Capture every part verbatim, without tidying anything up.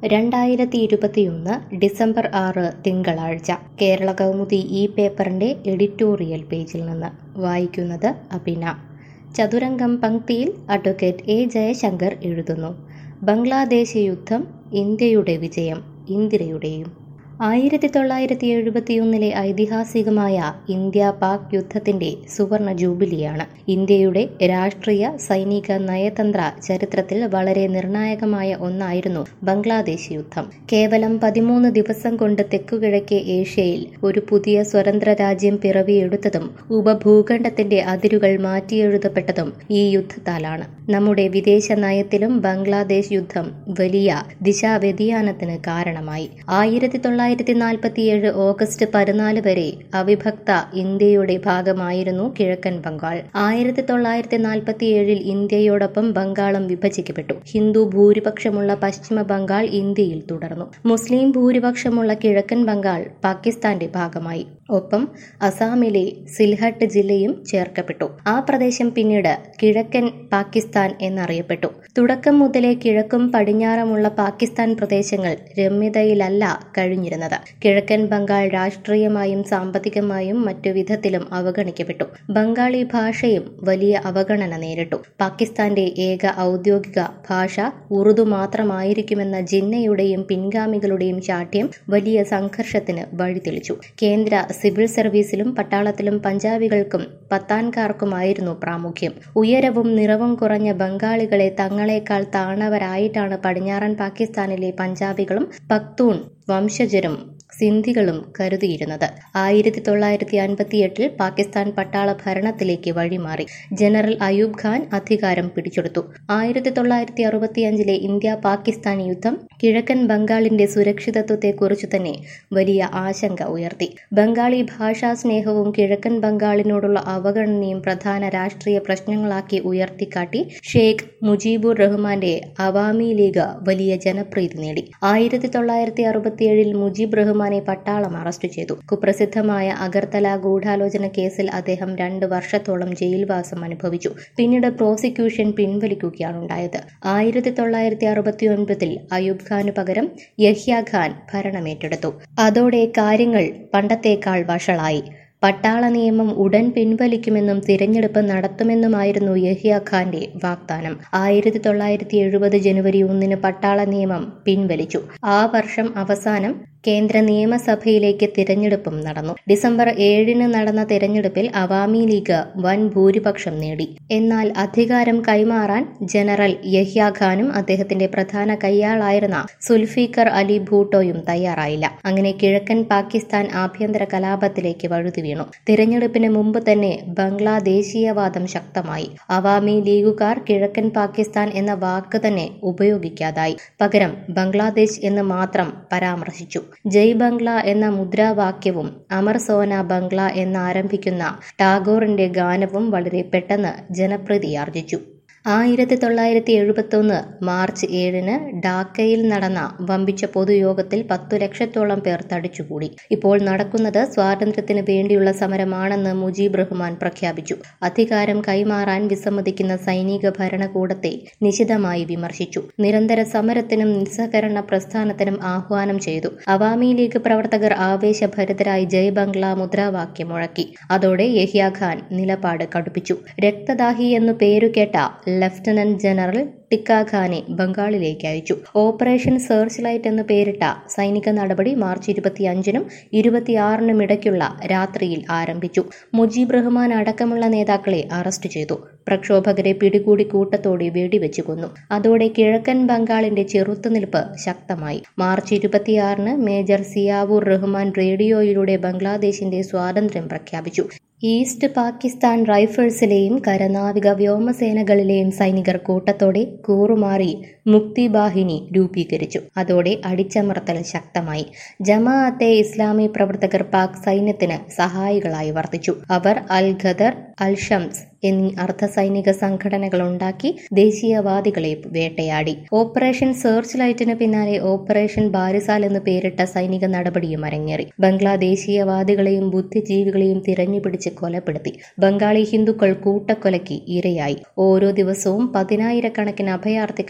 രണ്ടായിരത്തി ഇരുപത്തിയൊന്ന് ഡിസംബർ ആറ് തിങ്കളാഴ്ച കേരള കൗമുദി ഈ പേപ്പറിന്റെ എഡിറ്റോറിയൽ പേജിൽ നിന്ന് വായിക്കുന്നത് അഭിന. ചതുരംഗം പംക്തിയിൽ അഡ്വക്കേറ്റ് എ ജയശങ്കർ എഴുതുന്നു. ബംഗ്ലാദേശ് യുദ്ധം ഇന്ത്യയുടെ വിജയം, ഇന്ദിരയുടെയും. ആയിരത്തി തൊള്ളായിരത്തി എഴുപത്തിയൊന്നിലെ ഐതിഹാസികമായ ഇന്ത്യ പാക് യുദ്ധത്തിന്റെ സുവർണ ജൂബിലിയാണ്. ഇന്ത്യയുടെ രാഷ്ട്രീയ, സൈനിക, നയതന്ത്ര ചരിത്രത്തിൽ വളരെ നിർണായകമായ ഒന്നായിരുന്നു ബംഗ്ലാദേശ് യുദ്ധം. കേവലം പതിമൂന്ന് ദിവസം കൊണ്ട് തെക്കുകിഴക്കേ ഏഷ്യയിൽ ഒരു പുതിയ സ്വതന്ത്ര രാജ്യം പിറവിയെടുത്തതും ഉപഭൂഖണ്ഡത്തിന്റെ അതിരുകൾ മാറ്റിയെഴുതപ്പെട്ടതും ഈ യുദ്ധത്താലാണ്. നമ്മുടെ വിദേശ നയത്തിലും ബംഗ്ലാദേശ് യുദ്ധം വലിയ ദിശാവ്യതിയാനത്തിന് കാരണമായി. ആയിരത്തി തൊള്ളായിരത്തി നാൽപ്പത്തിയേഴ് ഓഗസ്റ്റ് പതിനാല് വരെ അവിഭക്ത ഇന്ത്യയുടെ ഭാഗമായിരുന്നു കിഴക്കൻ ബംഗാൾ. ആയിരത്തി തൊള്ളായിരത്തി നാൽപ്പത്തിയേഴിൽ ഇന്ത്യയോടൊപ്പം ബംഗാളും വിഭജിക്കപ്പെട്ടു. ഹിന്ദു ഭൂരിപക്ഷമുള്ള പശ്ചിമ ബംഗാൾ ഇന്ത്യയിൽ തുടർന്നു. മുസ്ലിം ഭൂരിപക്ഷമുള്ള കിഴക്കൻ ബംഗാൾ പാകിസ്ഥാന്റെ ഭാഗമായി. ഒപ്പം അസാമിലെ സിൽഹട്ട് ജില്ലയും ചേർക്കപ്പെട്ടു. ആ പ്രദേശം പിന്നീട് കിഴക്കൻ പാകിസ്ഥാൻ എന്നറിയപ്പെട്ടു. തുടക്കം മുതലേ കിഴക്കും പടിഞ്ഞാറുമുള്ള പാകിസ്ഥാൻ പ്രദേശങ്ങൾ രമ്യതയിലല്ല കഴിഞ്ഞിരുന്നത്. കിഴക്കൻ ബംഗാൾ രാഷ്ട്രീയമായും സാമ്പത്തികമായും മറ്റു വിധത്തിലും അവഗണിക്കപ്പെട്ടു. ബംഗാളി ഭാഷയും വലിയ അവഗണന നേരിട്ടു. പാകിസ്ഥാന്റെ ഏക ഔദ്യോഗിക ഭാഷ ഉറുദു മാത്രമായിരിക്കുമെന്ന ജിന്നയുടെയും പിൻഗാമികളുടെയും ശാഠ്യം വലിയ സംഘർഷത്തിന് വഴിതെളിച്ചു. കേന്ദ്ര സിവിൽ സർവീസിലും പട്ടാളത്തിലും പഞ്ചാബികൾക്കും പത്താൻകാർക്കുമായിരുന്നു പ്രാമുഖ്യം. ഉയരവും നിറവും കുറഞ്ഞ ബംഗാളികളെ തങ്ങളെക്കാൾ താണവരായിട്ടാണ് പടിഞ്ഞാറൻ പാകിസ്ഥാനിലെ പഞ്ചാബികളും പക്തൂൺ വംശജരും സിന്ധികളും കരുതിയിരുന്നത്. ആയിരത്തി തൊള്ളായിരത്തി അൻപത്തിയെട്ടിൽ പാകിസ്ഥാൻ പട്ടാള ഭരണത്തിലേക്ക് വഴിമാറി. ജനറൽ അയൂബ് ഖാൻ അധികാരം പിടിച്ചെടുത്തു. ആയിരത്തി തൊള്ളായിരത്തി അറുപത്തിയഞ്ചിലെ ഇന്ത്യ പാകിസ്ഥാൻ യുദ്ധം കിഴക്കൻ ബംഗാളിന്റെ സുരക്ഷിതത്വത്തെക്കുറിച്ചു തന്നെ വലിയ ആശങ്ക ഉയർത്തി. ബംഗാളി ഭാഷാ സ്നേഹവും കിഴക്കൻ ബംഗാളിനോടുള്ള അവഗണനയും പ്രധാന രാഷ്ട്രീയ പ്രശ്നങ്ങളാക്കി ഉയർത്തിക്കാട്ടി ഷെയ്ഖ് മുജീബുർ റഹ്മാന്റെ അവാമി ലീഗ് വലിയ ജനപ്രീതി നേടി. ആയിരത്തി തൊള്ളായിരത്തി അറുപത്തിയേഴിൽ മുജീബ് റഹ്മാൻ പട്ടാളം അറസ്റ്റ് ചെയ്തു. കുപ്രസിദ്ധമായ അഗർത്തല ഗൂഢാലോചന കേസിൽ അദ്ദേഹം രണ്ട് വർഷത്തോളം ജയിൽവാസം അനുഭവിച്ചു. പിന്നീട് പ്രോസിക്യൂഷൻ പിൻവലിക്കുകയാണുണ്ടായത്. ആയിരത്തി തൊള്ളായിരത്തി അറുപത്തി ഒൻപതിൽ അയൂബ് ഖാനു പകരം യഹ്യ ഖാൻ ഭരണമേറ്റെടുത്തു. അതോടെ കാര്യങ്ങൾ പണ്ടത്തേക്കാൾ വഷളായി. പട്ടാള നിയമം ഉടൻ പിൻവലിക്കുമെന്നും തിരഞ്ഞെടുപ്പ് നടത്തുമെന്നുമായിരുന്നു യഹ്യ ഖാന്റെ വാഗ്ദാനം. ആയിരത്തി തൊള്ളായിരത്തി എഴുപത് ജനുവരി ഒന്നിന് പട്ടാള നിയമം പിൻവലിച്ചു. ആ വർഷം അവസാനം കേന്ദ്ര നിയമസഭയിലേക്ക് തിരഞ്ഞെടുപ്പും നടന്നു. ഡിസംബർ ഏഴിന് നടന്ന തിരഞ്ഞെടുപ്പിൽ അവാമി ലീഗ് വൻ ഭൂരിപക്ഷം നേടി. എന്നാൽ അധികാരം കൈമാറാൻ ജനറൽ യഹ്യ ഖാനും അദ്ദേഹത്തിന്റെ പ്രധാന കയ്യാളായിരുന്ന സുൽഫിക്കർ അലി ഭൂട്ടോയും തയ്യാറായില്ല. അങ്ങനെ കിഴക്കൻ പാകിസ്ഥാൻ ആഭ്യന്തര കലാപത്തിലേക്ക് വഴുതി വീണു. തിരഞ്ഞെടുപ്പിന് മുമ്പ് തന്നെ ബംഗ്ലാദേശീയവാദം ശക്തമായി. അവാമി ലീഗുകാർ കിഴക്കൻ പാകിസ്ഥാൻ എന്ന വാക്ക് തന്നെ ഉപയോഗിക്കാതായി. പകരം ബംഗ്ലാദേശ് എന്ന് മാത്രം പരാമർശിച്ചു. ജയ് ബംഗ്ല എന്ന മുദ്രാവാക്യവും അമർ സോന ബംഗ്ല എന്നാരംഭിക്കുന്ന ടാഗോറിന്റെ ഗാനവും വളരെ പെട്ടെന്ന് ജനപ്രീതിയാർജിച്ചു. ആയിരത്തി തൊള്ളായിരത്തി എഴുപത്തി ഒന്ന് മാർച്ച് ഏഴിന് ഡാക്കയിൽ നടന്ന വമ്പിച്ച പൊതുയോഗത്തിൽ പത്തു ലക്ഷത്തോളം പേർ തടിച്ചുകൂടി. ഇപ്പോൾ നടക്കുന്നത് സ്വാതന്ത്ര്യത്തിന് വേണ്ടിയുള്ള സമരമാണെന്ന് മുജീബ് റഹ്മാൻ പ്രഖ്യാപിച്ചു. അധികാരം കൈമാറാൻ വിസമ്മതിക്കുന്ന സൈനിക ഭരണകൂടത്തെ നിശിതമായി വിമർശിച്ചു. നിരന്തര സമരത്തിനും നിസ്സഹകരണ പ്രസ്ഥാനത്തിനും ആഹ്വാനം ചെയ്തു. അവാമി ലീഗ് പ്രവർത്തകർ ആവേശഭരിതരായി ജയ് ബംഗ്ല മുദ്രാവാക്യം മുഴക്കി. അതോടെ യഹ്യ ഖാൻ നിലപാട് കടുപ്പിച്ചു. രക്തദാഹി എന്നു പേരുകേട്ട ലഫ്റ്റനന്റ് ജനറൽ ടിക്ക ഖാനെ ബംഗാളിലേക്ക് അയച്ചു. ഓപ്പറേഷൻ സെർച്ച് ലൈറ്റ് എന്ന് പേരിട്ട സൈനിക നടപടി മാർച്ച് ഇരുപത്തിയഞ്ചിനും ഇരുപത്തിയാറിനും ഇടയ്ക്കുള്ള രാത്രിയിൽ ആരംഭിച്ചു. മുജീബ് റഹ്മാൻ അടക്കമുള്ള നേതാക്കളെ അറസ്റ്റ് ചെയ്തു. പ്രക്ഷോഭകരെ പിടികൂടി കൂട്ടത്തോടെ വെടിവെച്ചു കൊന്നു. അതോടെ കിഴക്കൻ ബംഗാളിന്റെ ചെറുത്തുനിൽപ്പ് ശക്തമായി. മാർച്ച് ഇരുപത്തിയാറിന് മേജർ സിയാവുർ റഹ്മാൻ റേഡിയോയിലൂടെ ബംഗ്ലാദേശിന്റെ സ്വാതന്ത്ര്യം പ്രഖ്യാപിച്ചു. ഈസ്റ്റ് പാകിസ്ഥാൻ റൈഫിൾസിലെയും കരനാവിക വ്യോമസേനകളിലെയും സൈനികർ കൂട്ടത്തോടെ കൂറുമാറി മുക്തി ബാഹിനി രൂപീകരിച്ചു. അതോടെ അടിച്ചമർത്തൽ ശക്തമായി. ജമാഅത്തെ ഇസ്ലാമി പ്രവർത്തകർ പാക് സൈന്യത്തിന് സഹായികളായി വർത്തിച്ചു. അവർ അൽ ഖദർ, അൽ ഷംസ് എന്നീ അർദ്ധസൈനിക സംഘടനകൾ ഉണ്ടാക്കി ദേശീയവാദികളെ വേട്ടയാടി. ഓപ്പറേഷൻ സെർച്ച് ലൈറ്റിന് പിന്നാലെ ഓപ്പറേഷൻ ബാരിസാൽ എന്ന് പേരിട്ട സൈനിക നടപടിയും അരങ്ങേറി. ബംഗ്ലാദേശീയവാദികളെയും ബുദ്ധിജീവികളെയും തിരഞ്ഞുപിടിച്ച് കൊലപ്പെടുത്തി. ബംഗാളി ഹിന്ദുക്കൾ കൂട്ടക്കൊലയ്ക്ക് ഇരയായി. ഓരോ ദിവസവും പതിനായിരക്കണക്കിന് അഭയാർത്ഥികൾ ഇന്ത്യ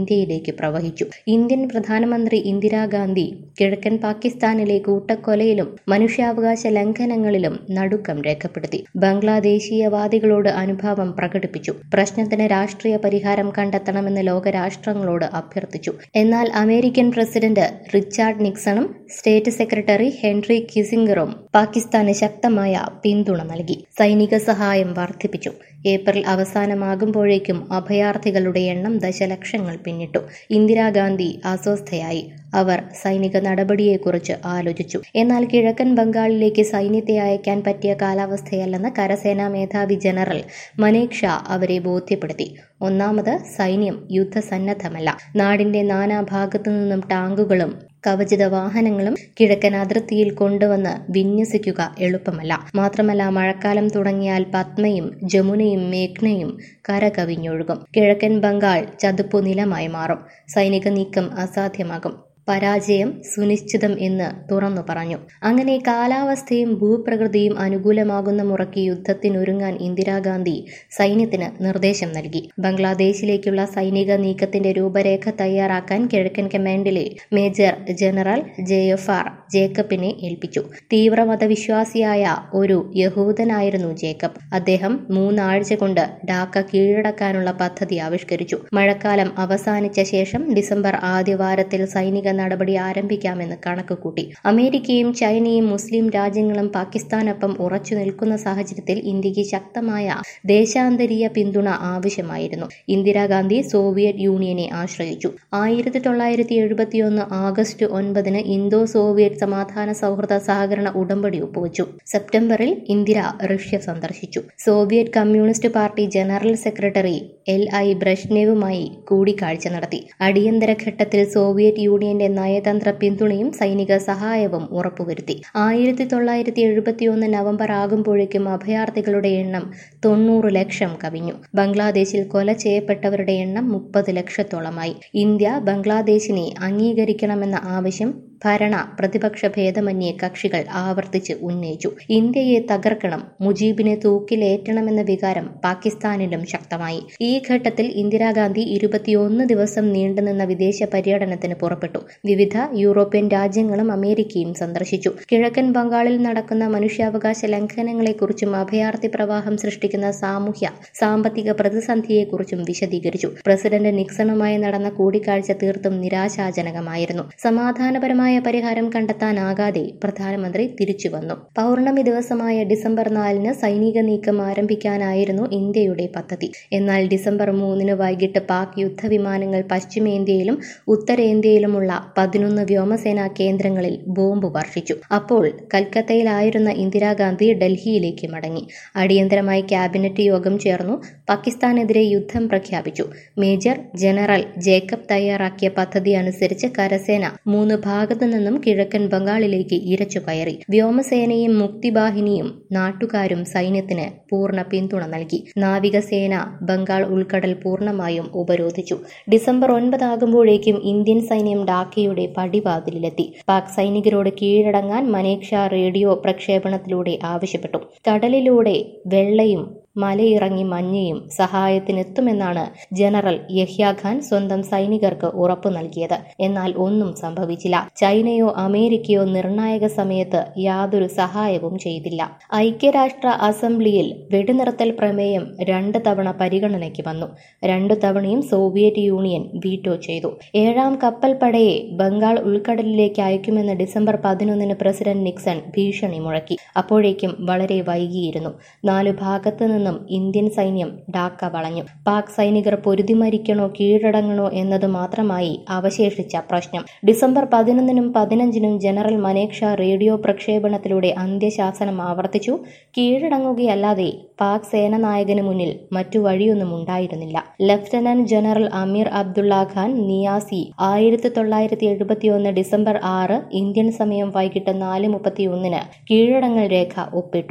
ഇന്ത്യയിലേക്ക് പ്രവഹിച്ചു. ഇന്ത്യൻ പ്രധാനമന്ത്രി ഇന്ദിരാഗാന്ധി കിഴക്കൻ പാകിസ്ഥാനിലെ കൂട്ടക്കൊലയിലും മനുഷ്യാവകാശ ലംഘനങ്ങളിലും നടുക്കം രേഖപ്പെടുത്തി. ബംഗ്ലാദേശീയവാദികളോട് അനുഭാവം പ്രകടിപ്പിച്ചു. പ്രശ്നത്തിന് രാഷ്ട്രീയ പരിഹാരം കണ്ടെത്തണമെന്ന് ലോകരാഷ്ട്രങ്ങളോട് അഭ്യർത്ഥിച്ചു. എന്നാൽ അമേരിക്കൻ പ്രസിഡന്റ് റിച്ചാർഡ് നിക്സണും സ്റ്റേറ്റ് സെക്രട്ടറി ഹെൻറി കിസിംഗറും പാകിസ്ഥാന് ശക്തമായ പിന്തുണ നൽകി. സൈനിക സഹായം വർദ്ധിപ്പിച്ചു. ഏപ്രിൽ അവസാനമാകുമ്പോഴേക്കും അഭയാർത്ഥികളുടെ എണ്ണം ദശലക്ഷങ്ങൾ പിന്നിട്ടു. ഇന്ദിരാഗാന്ധി അസ്വസ്ഥയായി. അവർ സൈനിക നടപടിയെക്കുറിച്ച് ആലോചിച്ചു. എന്നാൽ കിഴക്കൻ ബംഗാളിലേക്ക് സൈന്യത്തെ അയക്കാൻ പറ്റിയ കാലാവസ്ഥയല്ലെന്ന് കരസേനാ മേധാവി ജനറൽ മനേക് ഷാ അവരെ ബോധ്യപ്പെടുത്തി. ഒന്നാമത്, സൈന്യം യുദ്ധസന്നദ്ധമല്ല. നാടിന്റെ നാനാഭാഗത്തു നിന്നും ടാങ്കുകളും കവചിത വാഹനങ്ങളും കിഴക്കൻ അതിർത്തിയിൽ കൊണ്ടുവന്ന് വിന്യസിക്കുക എളുപ്പമല്ല. മാത്രമല്ല, മഴക്കാലം തുടങ്ങിയാൽ പത്മയും ജമുനയും മേഘ്നയും കരകവിഞ്ഞൊഴുകും. കിഴക്കൻ ബംഗാൾ ചതുപ്പു നിലമായി മാറും. സൈനിക നീക്കം അസാധ്യമാകും. പരാജയം സുനിശ്ചിതം എന്ന് തുറന്നു പറഞ്ഞു. അങ്ങനെ കാലാവസ്ഥയും ഭൂപ്രകൃതിയും അനുകൂലമാകുന്ന മുറയ്ക്ക് യുദ്ധത്തിനൊരുങ്ങാൻ ഇന്ദിരാഗാന്ധി സൈന്യത്തിന് നിർദ്ദേശം നൽകി. ബംഗ്ലാദേശിലേക്കുള്ള സൈനിക നീക്കത്തിന്റെ രൂപരേഖ തയ്യാറാക്കാൻ കിഴക്കൻ കമാൻഡിലെ major general J F R ജേക്കബിനെ ഏൽപ്പിച്ചു. തീവ്രമതവിശ്വാസിയായ ഒരു യഹൂദനായിരുന്നു ജേക്കബ്. അദ്ദേഹം മൂന്നാഴ്ച കൊണ്ട് ഡാക്ക കീഴടക്കാനുള്ള പദ്ധതി ആവിഷ്കരിച്ചു. മഴക്കാലം അവസാനിച്ച ശേഷം ഡിസംബർ ആദ്യവാരത്തിൽ സൈനിക നടപടി ആരംഭിക്കാമെന്ന് കണക്കുകൂട്ടി. അമേരിക്കയും ചൈനയും മുസ്ലിം രാജ്യങ്ങളും പാകിസ്ഥാനൊപ്പം ഉറച്ചു നിൽക്കുന്ന സാഹചര്യത്തിൽ ഇന്ത്യക്ക് ശക്തമായ ദേശാന്തരീയ പിന്തുണ ആവശ്യമായിരുന്നു. ഇന്ദിരാഗാന്ധി സോവിയറ്റ് യൂണിയനെ ആശ്രയിച്ചു. ആയിരത്തി തൊള്ളായിരത്തി എഴുപത്തിയൊന്ന് ആഗസ്റ്റ് ഒൻപതിന് ഇന്തോ സോവിയറ്റ് സമാധാന സൗഹൃദ സഹകരണ ഉടമ്പടി ഒപ്പുവച്ചു. സെപ്റ്റംബറിൽ ഇന്ദിര റഷ്യ സന്ദർശിച്ചു. Soviet communist party general secretary L I ബ്രഷ്നെവുമായി കൂടിക്കാഴ്ച നടത്തി. അടിയന്തര ഘട്ടത്തിൽ സോവിയറ്റ് യൂണിയന്റെ നയതന്ത്ര പിന്തുണയും സൈനിക സഹായവും ഉറപ്പുവരുത്തി. ആയിരത്തി തൊള്ളായിരത്തി എഴുപത്തിയൊന്ന് നവംബർ ആകുമ്പോഴേക്കും അഭയാർത്ഥികളുടെ എണ്ണം തൊണ്ണൂറ് ലക്ഷം കവിഞ്ഞു. ബംഗ്ലാദേശിൽ കൊല ചെയ്യപ്പെട്ടവരുടെ എണ്ണം മുപ്പത് ലക്ഷത്തോളമായി. ഇന്ത്യ ബംഗ്ലാദേശിനെ അംഗീകരിക്കണമെന്ന ആവശ്യം ഭരണ പ്രതിപക്ഷ ഭേദമന്യേ കക്ഷികൾ ആവർത്തിച്ച് ഉന്നയിച്ചു. ഇന്ത്യയെ തകർക്കണം, മുജീബിനെ തൂക്കിലേറ്റണമെന്ന വികാരം പാകിസ്ഥാനിലും ശക്തമായി. ഈ ഘട്ടത്തിൽ ഇന്ദിരാഗാന്ധി ഇരുപത്തിയൊന്ന് ദിവസം നീണ്ടുനിന്ന വിദേശ പര്യടനത്തിന് പുറപ്പെട്ടു. വിവിധ യൂറോപ്യൻ രാജ്യങ്ങളും അമേരിക്കയും സന്ദർശിച്ചു. കിഴക്കൻ ബംഗാളിൽ നടക്കുന്ന മനുഷ്യാവകാശ ലംഘനങ്ങളെക്കുറിച്ചും അഭയാർത്ഥി പ്രവാഹം സൃഷ്ടിക്കുന്ന സാമൂഹ്യ സാമ്പത്തിക പ്രതിസന്ധിയെക്കുറിച്ചും വിശദീകരിച്ചു. പ്രസിഡന്റ് നിക്സണുമായി നടന്ന കൂടിക്കാഴ്ച തീർത്തും നിരാശാജനകമായിരുന്നു. സമാധാനപരമായ പരിഹാരം കണ്ടെത്താനാകാതെ പ്രധാനമന്ത്രി തിരിച്ചുവന്നു. പൗർണമി ദിവസമായ ഡിസംബർ നാലിന് സൈനിക നീക്കം ആരംഭിക്കാനായിരുന്നു ഇന്ത്യയുടെ പദ്ധതി. എന്നാൽ ഡിസംബർ മൂന്നിന് വൈകിട്ട് പാക് യുദ്ധവിമാനങ്ങൾ പശ്ചിമേന്ത്യയിലും ഉത്തരേന്ത്യയിലുമുള്ള പതിനൊന്ന് വ്യോമസേനാ കേന്ദ്രങ്ങളിൽ ബോംബ് വർഷിച്ചു. അപ്പോൾ കൽക്കത്തയിലായിരുന്ന ഇന്ദിരാഗാന്ധി ഡൽഹിയിലേക്ക് മടങ്ങി. അടിയന്തരമായി ക്യാബിനറ്റ് യോഗം ചേർന്നു. പാകിസ്ഥാനെതിരെ യുദ്ധം പ്രഖ്യാപിച്ചു. മേജർ ജനറൽ ജേക്കബ് തയ്യാറാക്കിയ പദ്ധതി അനുസരിച്ച് കരസേന മൂന്ന് ഭാഗത്തു നിന്നും കിഴക്കൻ ബംഗാളിലേക്ക് ഇരച്ചു കയറി. വ്യോമസേനയും മുക്തിബാഹിനിയും നാട്ടുകാരും സൈന്യത്തിന് പൂർണ്ണ പിന്തുണ നൽകി. നാവികസേന ബംഗാൾ ഉൾക്കടൽ പൂർണ്ണമായും ഉപരോധിച്ചു. ഡിസംബർ ഒൻപതാകുമ്പോഴേക്കും ഇന്ത്യൻ സൈന്യം ഡാക്കയുടെ പടിവാതിലിലെത്തി. പാക് സൈനികരോട് കീഴടങ്ങാൻ മനേക് ഷാ റേഡിയോ പ്രക്ഷേപണത്തിലൂടെ ആവശ്യപ്പെട്ടു. കടലിലൂടെ വെള്ളയും മലയിറങ്ങി മഞ്ഞയും സഹായത്തിനെത്തുമെന്നാണ് ജനറൽ യഹ്യ ഖാൻ സ്വന്തം സൈനികർക്ക് ഉറപ്പു നൽകിയത്. എന്നാൽ ഒന്നും സംഭവിച്ചില്ല. ചൈനയോ അമേരിക്കയോ നിർണായക സമയത്ത് യാതൊരു സഹായവും ചെയ്തില്ല. ഐക്യരാഷ്ട്ര അസംബ്ലിയിൽ വെടിനിർത്തൽ പ്രമേയം രണ്ട് തവണ പരിഗണനയ്ക്ക് വന്നു. രണ്ടു തവണയും സോവിയറ്റ് യൂണിയൻ വീറ്റോ ചെയ്തു. ഏഴാം കപ്പൽ പടയെ ബംഗാൾ ഉൾക്കടലിലേക്ക് അയക്കുമെന്ന് ഡിസംബർ പതിനൊന്നിന് പ്രസിഡന്റ് നിക്സൺ ഭീഷണി മുഴക്കി. അപ്പോഴേക്കും വളരെ വൈകിയിരുന്നു. നാലു ഭാഗത്തു നിന്നും ഇന്ത്യൻ സൈന്യം ഡാക്ക വളഞ്ഞു. പാക് സൈനികർ പൊരുതി മരിക്കണോ കീഴടങ്ങണോ എന്നത് മാത്രമായി അവശേഷിച്ച പ്രശ്നം. ഡിസംബർ പതിനൊന്നിനും പതിനഞ്ചിനും ജനറൽ മനേക് ഷാ റേഡിയോ പ്രക്ഷേപണത്തിലൂടെ അന്ത്യശാസനം ആവർത്തിച്ചു. കീഴടങ്ങുകയല്ലാതെ പാക് സേനാനായകന് മുന്നിൽ മറ്റു വഴിയൊന്നും ഉണ്ടായിരുന്നില്ല. ലഫ്റ്റനന്റ് ജനറൽ അമീർ അബ്ദുള്ള ഖാൻ നിയാസി ആയിരത്തി തൊള്ളായിരത്തി എഴുപത്തിയൊന്ന് ഡിസംബർ ആറ് ഇന്ത്യൻ സമയം വൈകിട്ട് നാല് മുപ്പത്തിയൊന്നിന് കീഴടങ്ങൽ രേഖ ഒപ്പിട്ടു.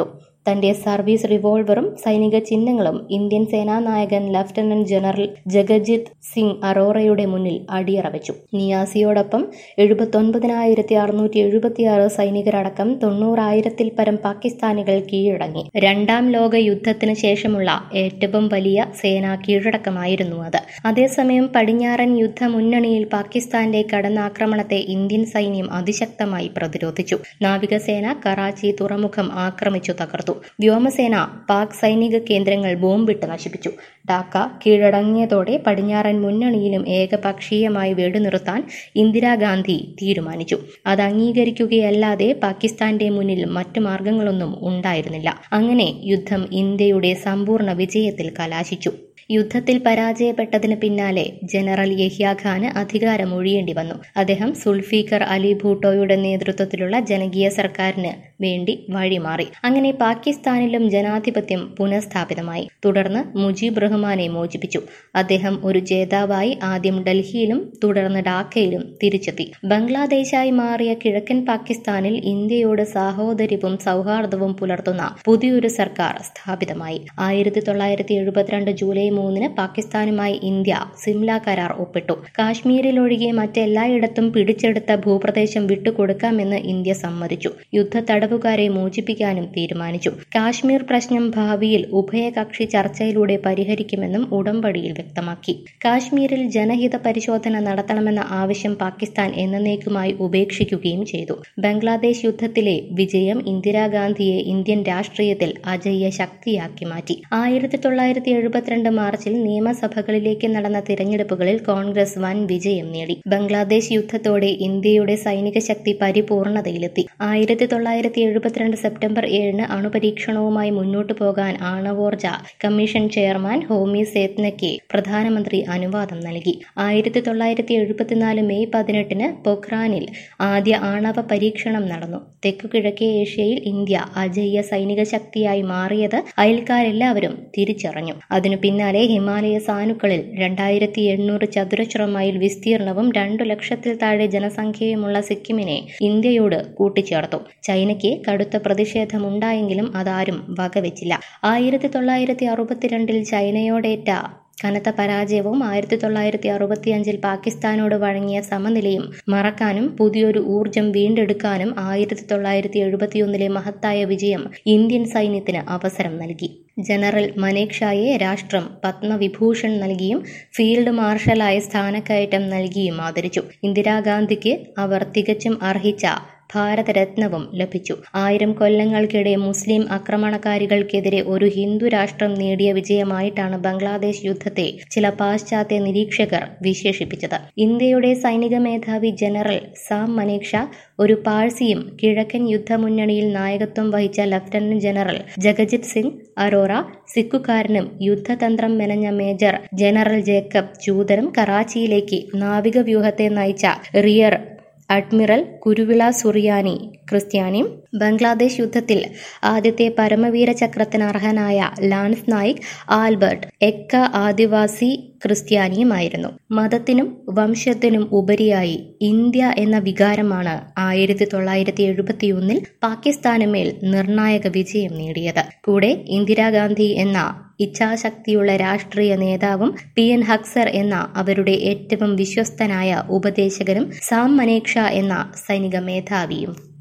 തന്റെ സർവീസ് റിവോൾവറും സൈനിക ചിഹ്നങ്ങളും ഇന്ത്യൻ സേനാ നായകൻ ലഫ്റ്റനന്റ് ജനറൽ ജഗജിത് സിംഗ് അറോറയുടെ മുന്നിൽ അടിയറ വെച്ചു. നിയാസിയോടൊപ്പം എഴുപത്തൊൻപതിനായിരത്തി അറുന്നൂറ്റി എഴുപത്തിയാറ് സൈനികരടക്കം തൊണ്ണൂറായിരത്തിൽ പരം പാകിസ്ഥാനികൾ കീഴടങ്ങി. രണ്ടാം ലോക യുദ്ധത്തിന് ശേഷമുള്ള ഏറ്റവും വലിയ സേനാ കീഴടക്കമായിരുന്നു അത്. അതേസമയം പടിഞ്ഞാറൻ യുദ്ധ മുന്നണിയിൽ പാകിസ്ഥാന്റെ കടന്നാക്രമണത്തെ ഇന്ത്യൻ സൈന്യം അതിശക്തമായി പ്രതിരോധിച്ചു. നാവികസേന കറാച്ചി തുറമുഖം ആക്രമിച്ചു തകർത്തു. വ്യോമസേന പാക് സൈനിക കേന്ദ്രങ്ങൾ ബോംബിട്ട് നശിപ്പിച്ചു. ഢാക്ക കീഴടങ്ങിയതോടെ പടിഞ്ഞാറൻ മുന്നണിയിലും ഏകപക്ഷീയമായി വെടിനിർത്താൻ ഇന്ദിരാഗാന്ധി തീരുമാനിച്ചു. അത് അംഗീകരിക്കുകയല്ലാതെ പാകിസ്ഥാന്റെ മുന്നിൽ മറ്റു മാർഗങ്ങളൊന്നും ഉണ്ടായിരുന്നില്ല. അങ്ങനെ യുദ്ധം ഇന്ത്യയുടെ സമ്പൂർണ്ണ വിജയത്തിൽ കലാശിച്ചു. യുദ്ധത്തിൽ പരാജയപ്പെട്ടതിന് പിന്നാലെ ജനറൽ യഹ്യാ ഖാന് അധികാരമൊഴിയേണ്ടി വന്നു. അദ്ദേഹം സുൽഫീഖർ അലി ഭൂട്ടോയുടെ നേതൃത്വത്തിലുള്ള ജനകീയ സർക്കാരിന് വേണ്ടി വഴിമാറി. അങ്ങനെ പാകിസ്ഥാനിലും ജനാധിപത്യം പുനഃസ്ഥാപിതമായി. തുടർന്ന് മുജീബ് റഹ്മാനെ മോചിപ്പിച്ചു. അദ്ദേഹം ഒരു ജേതാവായി ആദ്യം ഡൽഹിയിലും തുടർന്ന് ഢാക്കയിലും തിരിച്ചെത്തി. ബംഗ്ലാദേശായി മാറിയ കിഴക്കൻ പാകിസ്ഥാനിൽ ഇന്ത്യയോട് സാഹോദര്യവും സൗഹാർദ്ദവും പുലർത്തുന്ന പുതിയൊരു സർക്കാർ സ്ഥാപിതമായി. ആയിരത്തി തൊള്ളായിരത്തി എഴുപത്തിരണ്ട് ജൂലൈ മൂന്നിന് പാകിസ്ഥാനുമായി ഇന്ത്യ സിംല കരാർ ഒപ്പിട്ടു. കാശ്മീരിലൊഴികെ മറ്റെല്ലായിടത്തും പിടിച്ചെടുത്ത ഭൂപ്രദേശം വിട്ടുകൊടുക്കാമെന്ന് ഇന്ത്യ സമ്മതിച്ചു. യുദ്ധ തടവുകാരെ മോചിപ്പിക്കാനും തീരുമാനിച്ചു. കാശ്മീർ പ്രശ്നം ഭാവിയിൽ ഉഭയകക്ഷി ചർച്ചയിലൂടെ പരിഹരിക്കുമെന്നും ഉടമ്പടിയിൽ വ്യക്തമാക്കി. കാശ്മീരിൽ ജനഹിത പരിശോധന നടത്തണമെന്ന ആവശ്യം പാകിസ്ഥാൻ എന്നേക്കുമായി ഉപേക്ഷിക്കുകയും ചെയ്തു. ബംഗ്ലാദേശ് യുദ്ധത്തിലെ വിജയം ഇന്ദിരാഗാന്ധിയെ ഇന്ത്യൻ രാഷ്ട്രീയത്തിൽ അജയ്യ ശക്തിയാക്കി മാറ്റി. ആയിരത്തി തൊള്ളായിരത്തി എഴുപത്തിരണ്ട് മാർച്ചിൽ നിയമസഭകളിലേക്ക് നടന്ന തിരഞ്ഞെടുപ്പുകളിൽ കോൺഗ്രസ് വൻ വിജയം നേടി. ബംഗ്ലാദേശ് യുദ്ധത്തോടെ ഇന്ത്യയുടെ സൈനിക ശക്തി പരിപൂർണതയിലെത്തി. ആയിരത്തി തൊള്ളായിരത്തി എഴുപത്തിരണ്ട് സെപ്റ്റംബർ ഏഴിന് അണുപരീക്ഷണവുമായി മുന്നോട്ടു പോകാൻ ആണവോർജ കമ്മീഷൻ ചെയർമാൻ ഹോമി സേത്നയ്ക്ക് പ്രധാനമന്ത്രി അനുവാദം നൽകി. ആയിരത്തി തൊള്ളായിരത്തി എഴുപത്തിനാല് മെയ് പതിനെട്ടിന് പൊഖ്രാനിൽ ആദ്യ ആണവ പരീക്ഷണം നടന്നു. തെക്കുകിഴക്കേ ഏഷ്യയിൽ ഇന്ത്യ അജയ്യ സൈനിക ശക്തിയായി മാറിയത് അയൽക്കാരെല്ലാവരും തിരിച്ചറിഞ്ഞു. അതിനു പിന്നാലെ ഹിമാലയ സാനുക്കളിൽ രണ്ടായിരത്തി എണ്ണൂറ് ചതുരശ്ര മൈൽ വിസ്തീർണവും രണ്ടു ലക്ഷത്തിൽ താഴെ ജനസംഖ്യയുമുള്ള സിക്കിമിനെ ഇന്ത്യയോട് കൂട്ടിച്ചേർത്തു. ചൈനയ്ക്ക് കടുത്ത പ്രതിഷേധമുണ്ടായെങ്കിലും അതാരും വകവെച്ചില്ല. ആയിരത്തി തൊള്ളായിരത്തി അറുപത്തിരണ്ടിൽ ചൈനയോടേറ്റ കനത്ത പരാജയവും ആയിരത്തി തൊള്ളായിരത്തി അറുപത്തിയഞ്ചിൽ പാകിസ്ഥാനോട് വഴങ്ങിയ സമനിലയും മറക്കാനും പുതിയൊരു ഊർജം വീണ്ടെടുക്കാനും ആയിരത്തി തൊള്ളായിരത്തി എഴുപത്തിയൊന്നിലെ മഹത്തായ വിജയം ഇന്ത്യൻ സൈന്യത്തിന് അവസരം നൽകി. ജനറൽ മനേക്ഷായെ രാഷ്ട്രം പത്മവിഭൂഷൺ നൽകിയും ഫീൽഡ് മാർഷലായ സ്ഥാനക്കയറ്റം നൽകിയും ആദരിച്ചു. ഇന്ദിരാഗാന്ധിക്ക് അവർ തികച്ചും അർഹിച്ച ഭാരതരത്നവും ലഭിച്ചു. ആയിരം കൊല്ലങ്ങൾക്കിടെ മുസ്ലിം ആക്രമണകാരികൾക്കെതിരെ ഒരു ഹിന്ദു രാഷ്ട്രം നേടിയ വിജയമായിട്ടാണ് ബംഗ്ലാദേശ് യുദ്ധത്തെ ചില പാശ്ചാത്യ നിരീക്ഷകർ വിശേഷിപ്പിച്ചത്. ഇന്ത്യയുടെ സൈനിക മേധാവി ജനറൽ സാം മനേക്ഷാ ഒരു പാഴ്സിയും കിഴക്കൻ യുദ്ധമുന്നണിയിൽ നായകത്വം വഹിച്ച ലഫ്റ്റനന്റ് ജനറൽ ജഗജിത് സിംഗ് അറോറ സിക്കുകാരനും യുദ്ധതന്ത്രം മെനഞ്ഞ മേജർ ജനറൽ ജേക്കബ് ജൂതനും കറാച്ചിയിലേക്ക് നാവിക വ്യൂഹത്തെ നയിച്ച റിയർ അഡ്മിറൽ കുരുവിള സുറിയാനി ക്രിസ്ത്യാനിയും ബംഗ്ലാദേശ് യുദ്ധത്തിൽ ആദ്യത്തെ പരമവീര ചക്രത്തിന് അർഹനായ ലാൻസ് നായിക് ആൽബർട്ട് എക്ക ആദിവാസി ക്രിസ്ത്യാനിയുമായിരുന്നു. മതത്തിനും വംശത്തിനും ഉപരിയായി ഇന്ത്യ എന്ന വികാരമാണ് ആയിരത്തി തൊള്ളായിരത്തി എഴുപത്തിയൊന്നിൽ പാകിസ്ഥാനുമേൽ നിർണായക വിജയം നേടിയത്. കൂടെ ഇന്ദിരാഗാന്ധി എന്ന ഇച്ഛാശക്തിയുള്ള രാഷ്ട്രീയ നേതാവും പി എൻ ഹക്സർ എന്ന അവരുടെ ഏറ്റവും വിശ്വസ്തനായ ഉപദേശകരും സാം മനേക്ഷാ എന്ന സൈനിക മേധാവിയും.